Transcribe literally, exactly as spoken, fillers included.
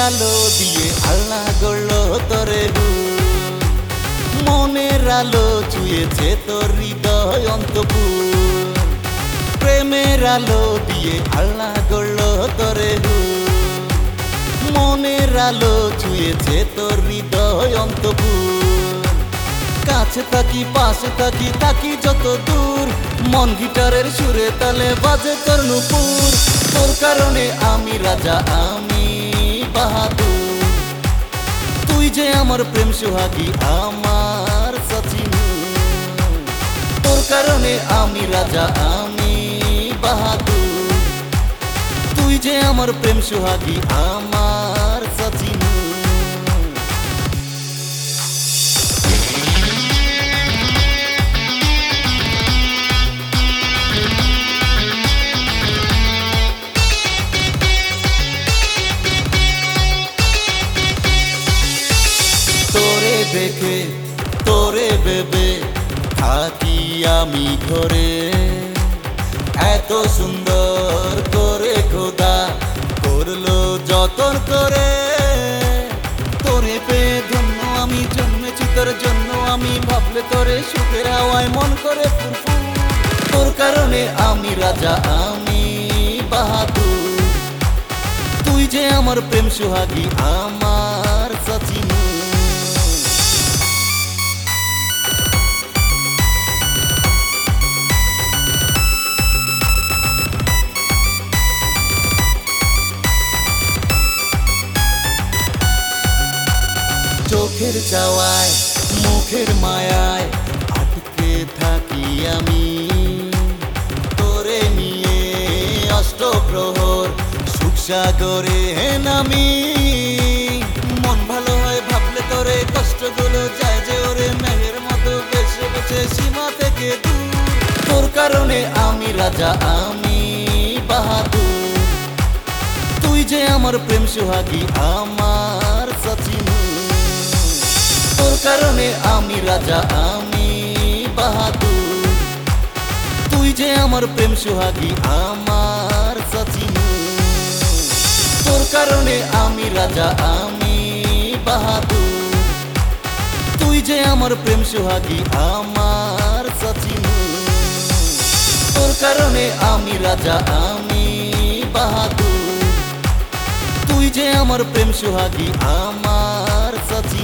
আলো দিয়ে আল্লাহ গড়লো তোরে মনের আলো ছুঁয়েছে তোর হৃদয় অন্তপুর প্রেমের আলো দিয়ে আল্লাহ গড়লো তোরে মনের আলো ছুঁয়েছে তোর হৃদয় অন্তপুর কাছে থাকি পাশে থাকি থাকি যত দূর মন গিটারের সুরে তালে বাজে তোর নুপুর তোর কারণে আমি রাজা আমি বাহাদুর তুই যে আমার প্রেম সোহাগী আমার সচিন তোর কারণে আমি রাজা আমি বাহাদুর তুই যে আমার প্রেম সোহাগী আমার সচিন তোরে দেখে তোরে ভেবে থাকি আমি ঘরে এত সুন্দর করে খোদা করলো যতন করে তোরে পেয়ে ধন্য আমি জন্মেছি তোর জন্য আমি ভাবলে তোরে সুখের হাওয়ায় মন করে ফুরফুর তোর কারণে আমি রাজা আমি বাহাদুর তুই যে আমার প্রেম সোহাগী আমার সচিন চোখের চাওয়ায় মুখের মায়ায় আটকে থাকি আমি তোরে নিয়ে অষ্টপ্রহর সুখ সাগরে নামি মন ভালো হয় ভাবলে তোরে কষ্টগুলো যায় যে ওরে মেঘের মতো বেছে বেছে সীমা থেকে দূর তোর কারণে আমি রাজা আমি বাহাদুর তুই যে আমার প্রেম সোহাগী আমার সচিন তোর কারণে আমি রাজা আমি বাহাদুর তুই যে আমার প্রেম সোহাগী আমার সচিন তোর কারণে আমি রাজা আমি বাহাদুর তুই যে আমার প্রেম সোহাগী আমার সচিন তোর কারণে আমি রাজা আমি বাহাদুর তুই যে আমার প্রেম সোহাগী আমার সচিন।